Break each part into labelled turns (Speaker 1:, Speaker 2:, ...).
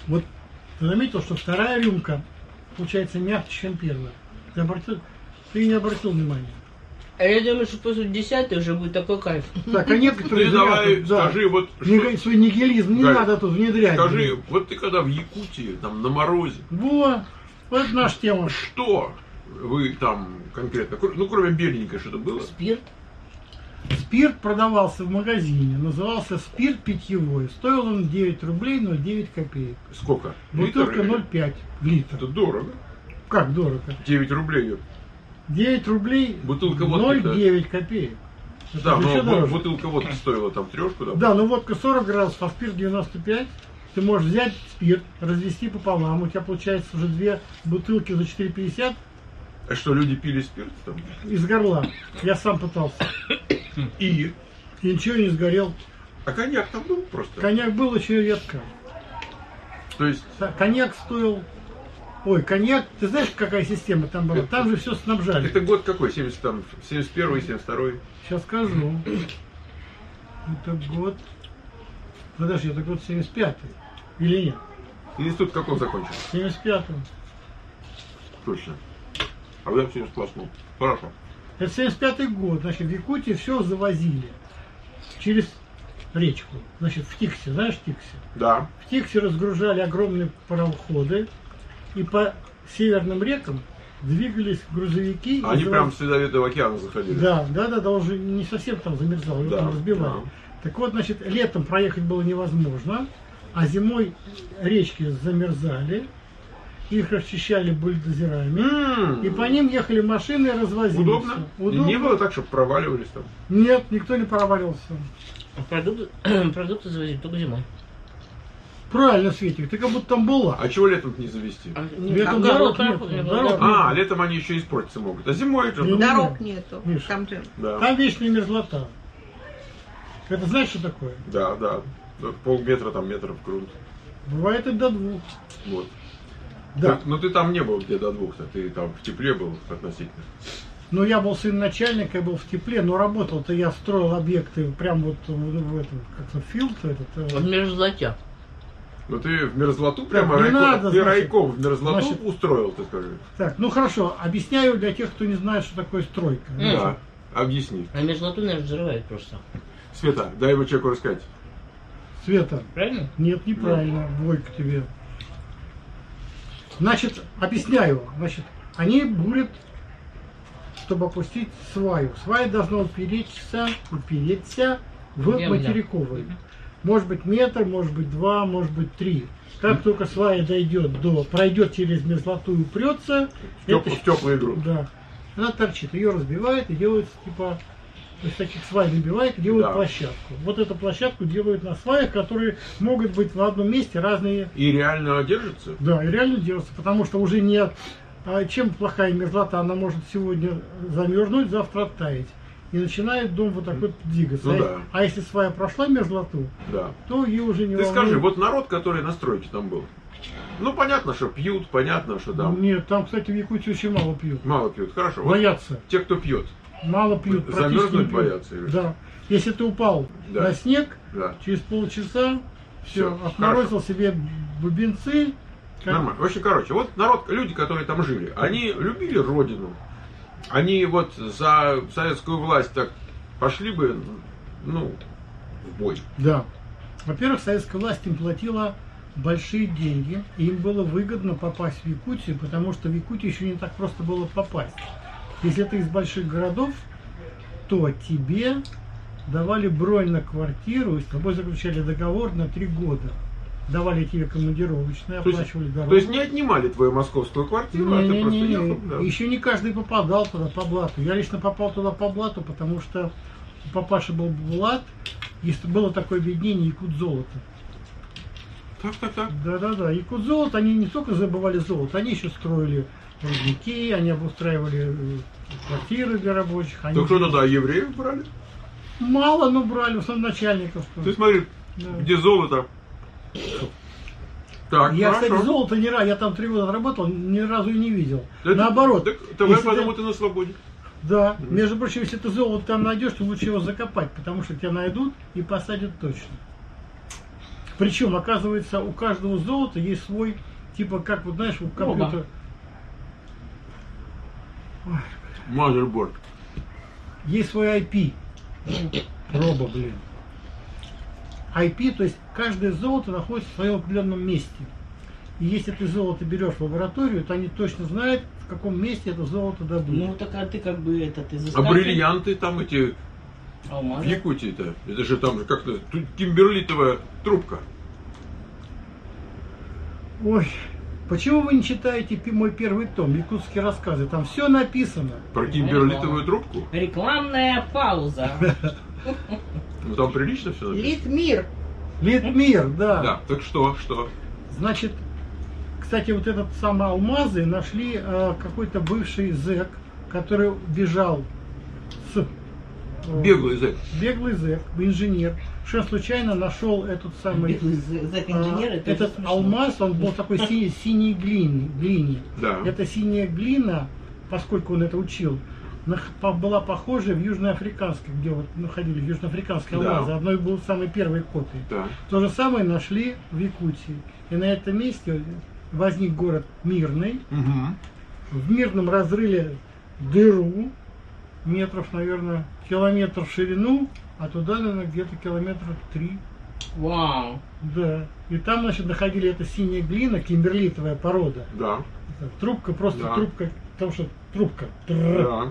Speaker 1: Вот ты заметил, что вторая рюмка получается мягче, чем первая. Ты не обратил внимания.
Speaker 2: А я думаю, что после 10-й уже будет такой кайф.
Speaker 1: Так, а некоторые...
Speaker 3: Ты давай
Speaker 1: да,
Speaker 3: скажи, вот...
Speaker 1: свой нигилизм не
Speaker 3: Галь,
Speaker 1: надо тут внедрять.
Speaker 3: Скажи, вот ты когда в Якутии, там, на морозе...
Speaker 1: Вот наша тема.
Speaker 3: Что вы там конкретно... Ну, кроме беленького, что-то было?
Speaker 2: Спирт.
Speaker 1: Спирт продавался в магазине, назывался спирт питьевой. Стоил он 9 рублей 09 копеек.
Speaker 3: Сколько?
Speaker 1: Бутылка
Speaker 3: Литр?
Speaker 1: 0,5 литра.
Speaker 3: Это дорого.
Speaker 1: Как дорого?
Speaker 3: 9 рублей.
Speaker 1: 9 рублей
Speaker 3: Бутылка водки.
Speaker 1: 0,9 копеек. Это
Speaker 3: Да,
Speaker 1: еще
Speaker 3: но
Speaker 1: дороже.
Speaker 3: бутылка водки стоила там 3, да?
Speaker 1: Да, но водка 40 градусов, а спирт 95. Ты можешь взять спирт, развести пополам. У тебя получается уже 2 бутылки за 4,50
Speaker 3: А что, люди пили спирт там?
Speaker 1: из горла. Я сам пытался.
Speaker 3: И
Speaker 1: ничего не сгорел.
Speaker 3: А коньяк там был просто?
Speaker 1: Коньяк был очень редко.
Speaker 3: То есть...
Speaker 1: Коньяк стоил... Ой, коньяк, ты знаешь, какая система там была? Там же все снабжали.
Speaker 3: Это год какой? 71-й, 72-й?
Speaker 1: Сейчас скажу. Это год... Подожди, это год 75-й. Или нет?
Speaker 3: Институт как он закончился?
Speaker 1: 75-й.
Speaker 3: Точно. А я в 78-м. Хорошо.
Speaker 1: Это 75-й год. Значит, в Якутии все завозили через речку. Значит, в Тиксе. Знаешь Тиксе?
Speaker 3: Да.
Speaker 1: В Тиксе разгружали огромные пароходы. И по северным рекам двигались грузовики.
Speaker 3: Они прям с Ледовитого океана заходили.
Speaker 1: Да, уже не совсем там замерзало, его там разбивали.
Speaker 3: Да.
Speaker 1: Так вот, значит, летом проехать было невозможно, а зимой речки замерзали, их расчищали бульдозерами, и по ним ехали машины и развозили.
Speaker 3: Удобно?
Speaker 1: Удобно.
Speaker 3: Не было так, чтобы проваливались там?
Speaker 1: Нет, никто не проваливался.
Speaker 2: Продукты завозить только зимой.
Speaker 1: Правильно, Светик, ты как будто там была.
Speaker 3: А чего летом не завести?
Speaker 1: Летом дорог нет.
Speaker 3: А, летом они еще испортиться могут. А зимой это...
Speaker 4: Дорог нету.
Speaker 1: Миш,
Speaker 4: Там же...
Speaker 3: Да.
Speaker 1: Там вечная мерзлота. Это знаешь, что такое?
Speaker 3: Да. Полметра, там метров грунт.
Speaker 1: Бывает и до 2.
Speaker 3: Вот.
Speaker 1: Да.
Speaker 3: Но ты там не был где до 2, ты там в тепле был относительно.
Speaker 1: Ну, я был сын начальника, я был в тепле, но работал-то я строил объекты прям вот в этом, как-то филд этот.
Speaker 2: В мерзлоте.
Speaker 3: Ну ты в мерзлоту прямо
Speaker 1: не надо,
Speaker 3: ты
Speaker 1: значит,
Speaker 3: райком в мерзлоту
Speaker 1: значит,
Speaker 3: устроил, ты скажи.
Speaker 1: Так, ну хорошо, объясняю для тех, кто не знает, что такое стройка.
Speaker 3: Да, объясни.
Speaker 2: А мерзлоту, наверное, взрывает просто.
Speaker 3: Света, дай его человеку рассказать.
Speaker 1: Света.
Speaker 2: Правильно?
Speaker 1: Нет, неправильно. Двойка тебе. Значит, объясняю. Значит, они бурят, чтобы опустить сваю. Свая должна упереться в материковую. Может быть метр, может быть 2, может быть 3. Как только свая пройдет через мерзлоту и упрется,
Speaker 3: В теплый грунт.
Speaker 1: Да. Она торчит, ее разбивает и делается типа, то есть таких свай набивает и делают площадку. Вот эту площадку делают на сваях, которые могут быть в одном месте разные.
Speaker 3: И реально держится?
Speaker 1: Да, и реально держится, потому что уже нет. А чем плохая мерзлота, она может сегодня замерзнуть, завтра оттаять. И начинает дом вот так вот двигаться.
Speaker 3: Ну, да.
Speaker 1: А если свая прошла мерзлоту, то ее уже не
Speaker 3: Ты
Speaker 1: волнует.
Speaker 3: скажи, вот народ, который на стройке там был, ну понятно, что пьют, понятно, что там...
Speaker 1: Нет, там, кстати, в Якутии очень мало пьют.
Speaker 3: Мало пьют, хорошо.
Speaker 1: Боятся.
Speaker 3: Вот те, кто пьет.
Speaker 1: Мало пьют, практически
Speaker 3: Замерзнуть
Speaker 1: не пьют.
Speaker 3: боятся? Или?
Speaker 1: Да. Если ты упал на снег, через полчаса все, отморозил себе бубенцы.
Speaker 3: Нормально. В общем, короче, вот народ, люди, которые там жили, они любили родину. Они вот за советскую власть так пошли бы, ну, в бой.
Speaker 1: Да. Во-первых, советская власть им платила большие деньги, и им было выгодно попасть в Якутию, потому что в Якутию еще не так просто было попасть. Если ты из больших городов, то тебе давали бронь на квартиру, и с тобой заключали договор на 3 года. Давали тебе командировочные, оплачивали дорогу.
Speaker 3: То есть не отнимали твою московскую квартиру, а ты просто ехал? Да.
Speaker 1: Еще не каждый попадал туда по блату. Я лично попал туда по блату, потому что у папаши был блат, и было такое объединение Якутзолото.
Speaker 3: Так.
Speaker 1: Да. Якутзолото, они не только забывали золото, они еще строили рудники, они обустраивали квартиры для рабочих.
Speaker 3: Так что тогда, евреев брали?
Speaker 1: Мало, но брали, в основном начальников.
Speaker 3: Ты смотри, где золото. Так,
Speaker 1: я,
Speaker 3: хорошо.
Speaker 1: кстати, золото не раз, я там 3 года работал, ни разу и не видел.
Speaker 3: Это,
Speaker 1: наоборот.
Speaker 3: Так, давай потому ты на свободе.
Speaker 1: Да, между прочим, если ты золото там найдешь, то лучше его закопать, потому что тебя найдут и посадят точно. Причем, оказывается, у каждого золота есть свой, типа, как вот знаешь, у компьютера. Ой,
Speaker 3: Мазерборд.
Speaker 1: есть свой IP. Проба, блин. IP, то есть каждое золото находится в своем определенном месте. И если ты золото берешь в лабораторию, то они точно знают, в каком месте это золото добыто.
Speaker 2: Ну так а ты как бы это, ты
Speaker 3: А
Speaker 2: заскакиваешь.
Speaker 3: бриллианты там эти в
Speaker 2: Алмазы.
Speaker 3: Якутии-то? Это же там же как-то тут кимберлитовая трубка.
Speaker 1: Ой, почему вы не читаете мой первый том, «Якутские рассказы»? Там все написано.
Speaker 3: Про кимберлитовую трубку?
Speaker 2: Рекламная пауза.
Speaker 3: Ну там прилично все написано.
Speaker 2: Литмир.
Speaker 1: Литмир, да.
Speaker 3: Да, так что?
Speaker 1: Значит, кстати, вот этот самый алмазы нашли какой-то бывший зэк, который бежал с...
Speaker 3: Беглый зэк.
Speaker 1: Беглый зэк, инженер. Совершенно случайно нашел этот самый...
Speaker 2: Зэк-инженер, это
Speaker 1: этот
Speaker 2: смешно.
Speaker 1: алмаз, он был такой синей глине.
Speaker 3: Да.
Speaker 1: Эта синяя глина, поскольку он это учил, была похожа в южноафриканской, где вот находили южноафриканские
Speaker 3: Да.
Speaker 1: алмазы. Одной был самой первой копией.
Speaker 3: Да.
Speaker 1: То же самое нашли в Якутии. И на этом месте возник город Мирный.
Speaker 3: Угу.
Speaker 1: В Мирном разрыли дыру, метров, наверное, километр в ширину, а туда, наверное, где-то километра 3.
Speaker 2: Вау.
Speaker 1: Да. И там, значит, находили эта синяя глина, кимберлитовая порода.
Speaker 3: Да.
Speaker 1: Трубка, просто
Speaker 3: Да.
Speaker 1: трубка, потому что трубка.
Speaker 3: Да.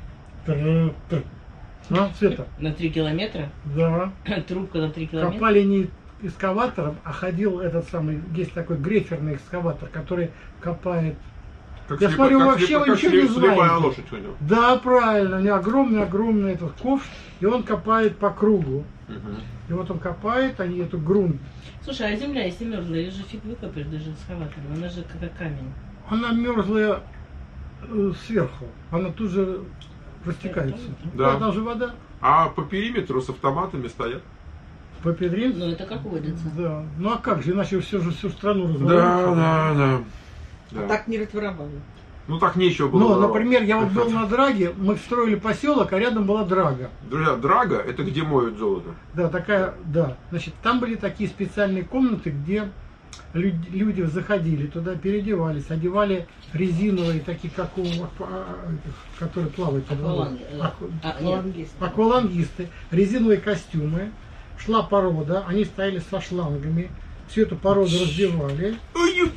Speaker 1: А, Света?
Speaker 2: На 3 километра?
Speaker 1: Да.
Speaker 2: Трубка на 3 километра?
Speaker 1: Копали не экскаватором, а ходил этот самый, есть такой грейферный экскаватор, который копает.
Speaker 3: Как
Speaker 1: Я смотрю, вообще вы ничего не
Speaker 3: слепая
Speaker 1: знаете.
Speaker 3: лошадь у него.
Speaker 1: Да, правильно, у него огромный этот ковш, и он копает по кругу.
Speaker 3: Мгм.
Speaker 1: И вот он копает, они эту грунт.
Speaker 2: Слушай, а земля, если мерзлая, ее же фиг выкопаешь даже экскаватором, она же как камень.
Speaker 1: Она мерзлая сверху, она тут же растекается.
Speaker 3: Да.
Speaker 1: Там же вода.
Speaker 3: А по периметру с автоматами стоят.
Speaker 1: По Педрин.
Speaker 2: Ну это как водится.
Speaker 1: Да. Ну а как же, иначе все же всю страну разворот.
Speaker 3: Да.
Speaker 4: А так не разворовали.
Speaker 3: Ну так нечего было.
Speaker 1: Ну,
Speaker 3: воровать.
Speaker 1: например, я вот был на Драге, мы строили поселок, а рядом была Драга.
Speaker 3: Друзья, Драга — это где моют золото.
Speaker 1: Да, такая, да. Значит, там были такие специальные комнаты, где люди заходили туда, переодевались, одевали резиновые, такие как у которые плавают под водой. Аквалангисты, резиновые костюмы, шла порода, они стояли со шлангами, всю эту породу разбивали,
Speaker 3: Ой,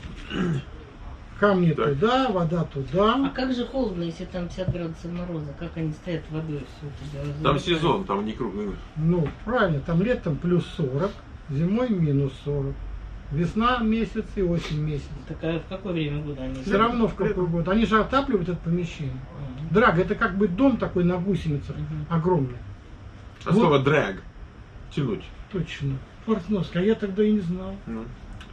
Speaker 1: камни
Speaker 3: Так.
Speaker 1: туда, вода
Speaker 2: А
Speaker 1: туда.
Speaker 2: как же холодно, если там 50 градусов мороза? Как они стоят водой все это?
Speaker 3: там сезон, там не круглый.
Speaker 1: Ну, правильно, там летом плюс 40, зимой минус 40. Весна месяц и осень месяц.
Speaker 2: Так а в какое время года они?
Speaker 1: Все равно в какой год. Они же отапливают это помещение.
Speaker 2: Мгм.
Speaker 1: Драга, это как бы дом такой на гусеницах,
Speaker 2: Мгм.
Speaker 1: огромный.
Speaker 3: А
Speaker 1: Вот.
Speaker 3: слово драг. Тянуть.
Speaker 1: Точно. Фортноска, а я тогда и не знал.
Speaker 3: Ну.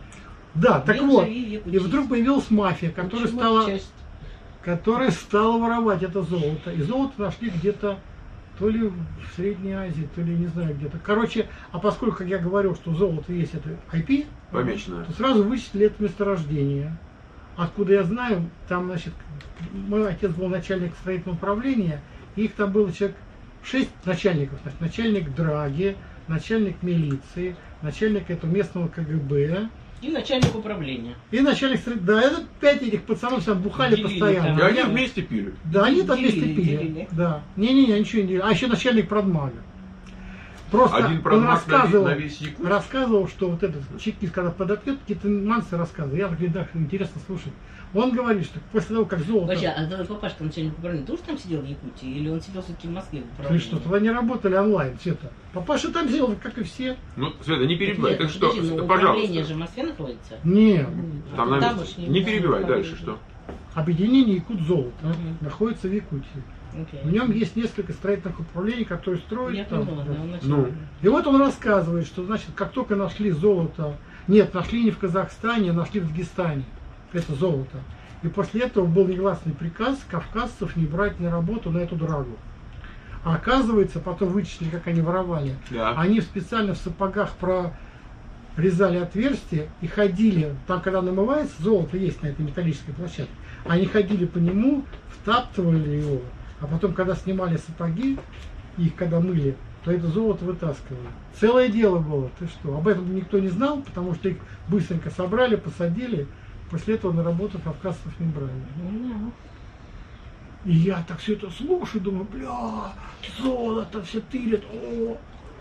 Speaker 1: Да, так
Speaker 2: Век
Speaker 1: вот.
Speaker 2: живи, век
Speaker 1: И
Speaker 2: учись.
Speaker 1: вдруг появилась мафия, которая
Speaker 2: Почему
Speaker 1: стала,
Speaker 2: часть?
Speaker 1: которая стала воровать это золото. И золото нашли где-то то ли в Средней Азии, то ли не знаю где-то. Короче, а поскольку, как я говорил, что золото есть это IP,
Speaker 3: Помечено.
Speaker 1: то сразу вычислили это месторождение. Откуда я знаю, там, значит, мой отец был начальник строительного управления, и их там было человек 6 начальников. Значит, начальник Драги, начальник милиции, начальник этого местного КГБ,
Speaker 2: И начальник управления.
Speaker 1: и начальник да, это 5 этих пацанов там бухали
Speaker 2: Делили
Speaker 1: постоянно.
Speaker 3: И они
Speaker 1: Они-
Speaker 3: вместе пили.
Speaker 1: Да, они там вместе
Speaker 2: Делили,
Speaker 1: пили.
Speaker 2: делили.
Speaker 1: Да. Не-не-не, ничего не делили. А еще начальник продмага. Просто
Speaker 3: Один
Speaker 1: он
Speaker 3: продмаг
Speaker 1: рассказывал,
Speaker 3: на весь Якут.
Speaker 1: рассказывал, что вот этот чекист, когда подопьет, какие-то нюансы рассказывал. Я говорю, да, интересно слушать. Он говорит, что после того, как золото...
Speaker 2: Вообще, а твой папашка, начальник управления, тоже там сидел в Якутии? Или он сидел все-таки в Москве в
Speaker 1: Ты
Speaker 2: управлении?
Speaker 1: что, тогда не работали онлайн, Света. Папаша там сидел, как и все.
Speaker 3: Ну, Света, не перебивай.
Speaker 2: Нет,
Speaker 3: Так что,
Speaker 2: подожди, ну, управление же
Speaker 3: пожалуйста.
Speaker 2: в Москве находится?
Speaker 1: Нет.
Speaker 3: Там,
Speaker 2: Ну,
Speaker 3: наверное,
Speaker 2: уж
Speaker 3: не перебивай. Дальше что?
Speaker 1: Объединение Якут золото
Speaker 2: Мгм.
Speaker 1: находится в Якутии.
Speaker 2: Окей.
Speaker 1: В нем есть несколько строительных управлений, которые строят
Speaker 2: Я
Speaker 1: там.
Speaker 2: поняла,
Speaker 1: да.
Speaker 2: да, он начал.
Speaker 3: Ну.
Speaker 1: И вот он рассказывает, что, значит, как только нашли золото, нет, нашли не в Казахстане, а нашли в Дагестане, это золото. И после этого был негласный приказ кавказцев не брать на работу на эту Драгу. А оказывается, потом вычислили, как они воровали.
Speaker 3: Да.
Speaker 1: Они специально в сапогах прорезали отверстия и ходили, там когда намывается, золото есть на этой металлической площадке, они ходили по нему, втаптывали его, а потом, когда снимали сапоги, их когда мыли, то это золото вытаскивали. Целое дело было, ты что? Об этом никто не знал, потому что их быстренько собрали, посадили. После этого на работу кавказцев не брали.
Speaker 2: Ну,
Speaker 1: И я так все это слушаю, думаю, бля, золото, все тырят, о.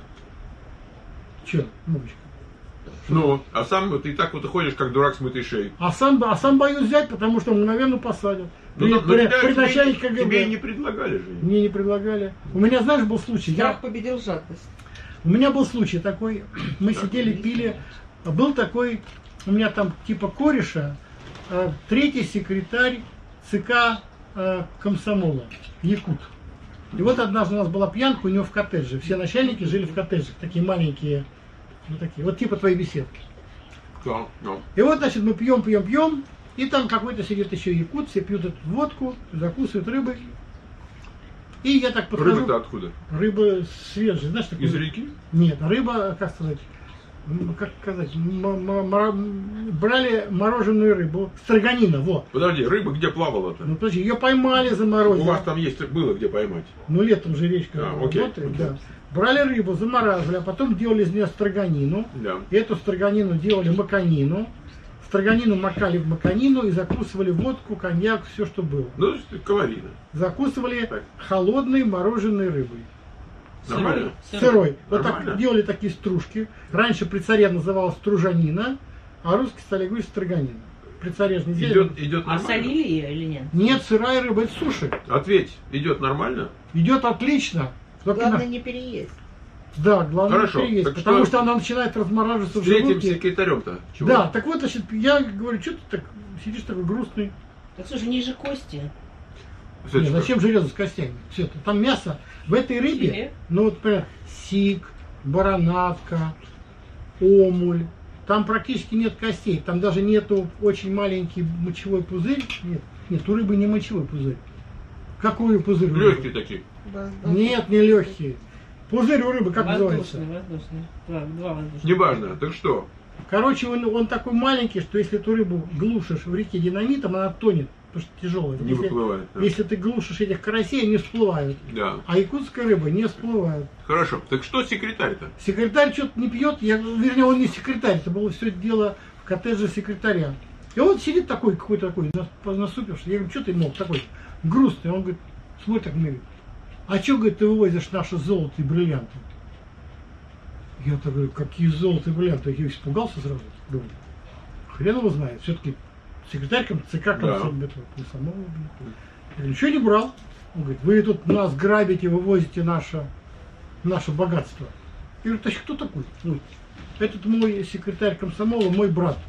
Speaker 1: Че, Мовочка?
Speaker 3: Ну, а сам вот ты так вот ходишь, как дурак с мытой шеей.
Speaker 1: А сам боюсь взять, потому что мгновенно посадят.
Speaker 3: Ну,
Speaker 1: При начальнике
Speaker 3: тебе и
Speaker 1: КГБ.
Speaker 3: не предлагали же.
Speaker 1: Мне не предлагали. У меня, знаешь, был случай.
Speaker 4: Страх победил жадность.
Speaker 1: У меня был случай такой. Мы
Speaker 3: Так,
Speaker 1: сидели, пили. Был такой, у меня там типа кореша, третий секретарь ЦК комсомола, якут. И вот однажды у нас была пьянка у него в коттедже. Все начальники жили в коттеджах, такие маленькие, вот такие, вот типа твоей беседки.
Speaker 3: Да, да.
Speaker 1: И вот, значит, мы пьем, и там какой-то сидит еще якут, все пьют эту водку, закусывают рыбой. И я так подхожу.
Speaker 3: Рыба-то откуда?
Speaker 1: Рыба свежая, знаешь, такой.
Speaker 3: Из реки?
Speaker 1: Нет, рыба, как сказать, брали мороженую рыбу, строганина, вот.
Speaker 3: Подожди, рыба где плавала-то?
Speaker 1: Ну, подожди, ее поймали,
Speaker 3: У
Speaker 1: заморозили.
Speaker 3: вас там есть, было где поймать.
Speaker 1: Ну, летом же речка
Speaker 3: А, окей,
Speaker 1: работает,
Speaker 3: окей.
Speaker 1: да. Брали рыбу, замораживали, а потом делали из нее строганину.
Speaker 3: Да.
Speaker 1: Эту строганину делали маканину. Строганину макали в маканину и закусывали водку, коньяк, все, что было.
Speaker 3: Ну, то есть калорийно.
Speaker 1: Закусывали
Speaker 3: Так.
Speaker 1: холодной мороженой рыбой.
Speaker 3: Нормально?
Speaker 1: Сырой. Вот
Speaker 3: Нормально.
Speaker 1: так делали такие стружки. Раньше при царе называлась стружанина, а русские стали говорить строганина. При царе же не делали.
Speaker 3: Идет
Speaker 2: А
Speaker 3: нормально?
Speaker 2: солили ее или нет?
Speaker 1: Нет, сырая рыба, это суши.
Speaker 3: Ответь, идет нормально?
Speaker 1: Идет отлично. Только
Speaker 4: Главное не переесть.
Speaker 1: Да, главное
Speaker 3: Хорошо,
Speaker 1: не переесть,
Speaker 3: так
Speaker 1: потому
Speaker 3: что
Speaker 1: что она начинает размораживаться
Speaker 3: С
Speaker 1: в
Speaker 3: третьим
Speaker 1: желудке.
Speaker 3: секретарем-то чего?
Speaker 1: Да, так вот, значит, я говорю, что ты так сидишь такой грустный?
Speaker 2: Так слушай, ниже кости.
Speaker 3: Кстати,
Speaker 1: Нет, зачем железо с костями? Все, там мясо. В этой рыбе,
Speaker 2: Филе?
Speaker 1: ну вот, например, сик, баранатка, омуль. Там практически нет костей. Там даже нету очень маленький мочевой пузырь. Нет, у рыбы не мочевой пузырь. Какой пузырь? у рыбы?
Speaker 3: Легкие такие.
Speaker 1: Нет, не легкие. Пузырь у рыбы как называется?
Speaker 2: Воздушный. Два воздушных.
Speaker 3: Неважно. Так что?
Speaker 1: Короче, он такой маленький, что если эту рыбу глушишь в реке динамитом, она тонет, потому что тяжелая.
Speaker 3: Не выплывает. Да.
Speaker 1: Если ты глушишь этих карасей, они всплывают.
Speaker 3: Да.
Speaker 1: А якутская рыба не всплывает.
Speaker 3: Хорошо. Так что секретарь-то?
Speaker 1: Секретарь что-то не пьет, вернее, он не секретарь, это было все дело в коттедже секретаря. И он сидит такой, какой-то такой, насупивший. Я говорю, что ты, мол, такой грустный? Он говорит, смотри так, мне говорит, а что, говорит, ты вывозишь наше золото и бриллианты? Я так говорю, какие золото и бриллианты? Я испугался сразу. Думаю, хрен его знает. Все-таки секретарь ЦК комсомола. Я говорю, ничего не брал. Он говорит, вы тут нас грабите, вывозите наше богатство. Я говорю, кто такой? Он говорит, этот мой секретарь комсомола, мой брат.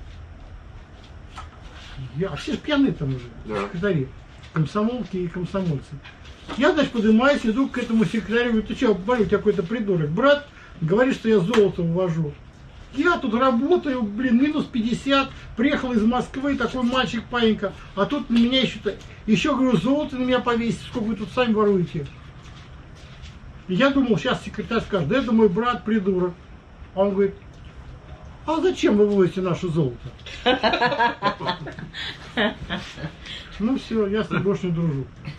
Speaker 1: А все же пьяные там уже,
Speaker 3: Да.
Speaker 1: секретари, комсомолки и комсомольцы. Я, значит, поднимаюсь, иду к этому секретарю, говорю, ты что, у тебя какой-то придурок. Брат говорит, что я золото увожу. Я тут работаю, минус 50, приехал из Москвы, такой мальчик паинька, а тут на меня еще говорю, золото на меня повесить, сколько вы тут сами воруете. И я думал, сейчас секретарь скажет, да это мой брат придурок. А он говорит, а зачем вы вывозите наше золото? Ну все, я с ним больше не дружу.